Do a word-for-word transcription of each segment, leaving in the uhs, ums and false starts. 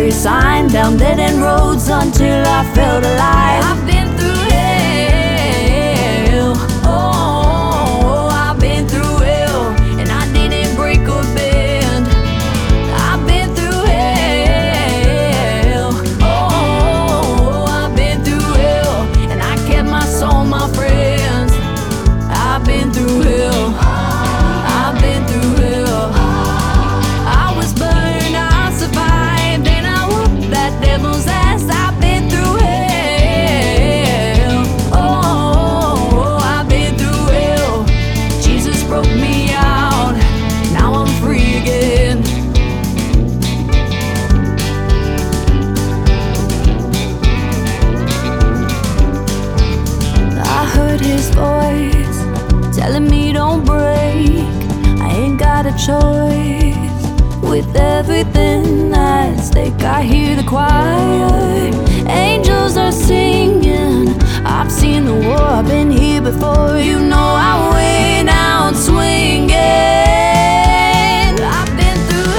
every sign, down dead end roads until I felt alive. I've been through hell, oh, I've been through hell, and I didn't break a bend. I've been through hell, oh, I've been through hell, and I kept my soul, my friends. I've been through hell, I've been through hell. I was burned, I survived, and I whooped that devil's ass. I've been through hell, oh, I've been through hell. Jesus broke me out, now I'm free again. I heard his voice telling me don't break, I ain't got a choice. With everything at stake, I hear the choir, angels are singing. I've seen the war, I've been here before. You know I went out swinging. I've been through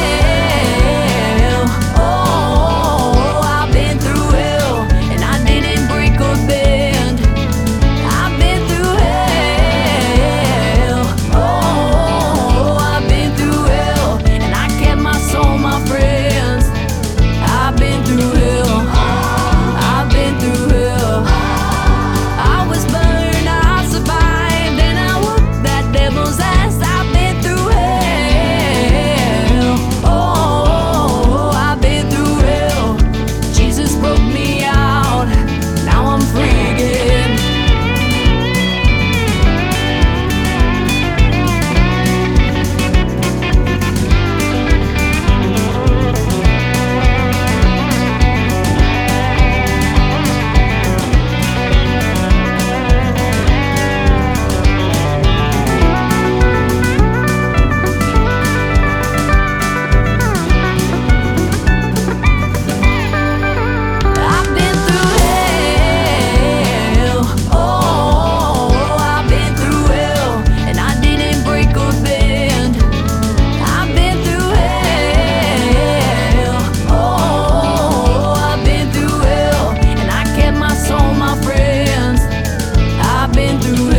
hell, oh, I've been through hell, and I didn't break a bend. I've been through hell, oh, I've been through hell, and I kept my soul, my friends. I've been through hell, I've been through hell. I was burned, I survived, and I whooped that devil's ass. I've been through hell, oh, I've been through hell. Jesus broke me out, now I'm free again. I've been through hell, oh, I've been through hell, and I didn't break a bend. I've been through hell, oh, I've been through hell, and I kept my soul, my friends. I've been through hell.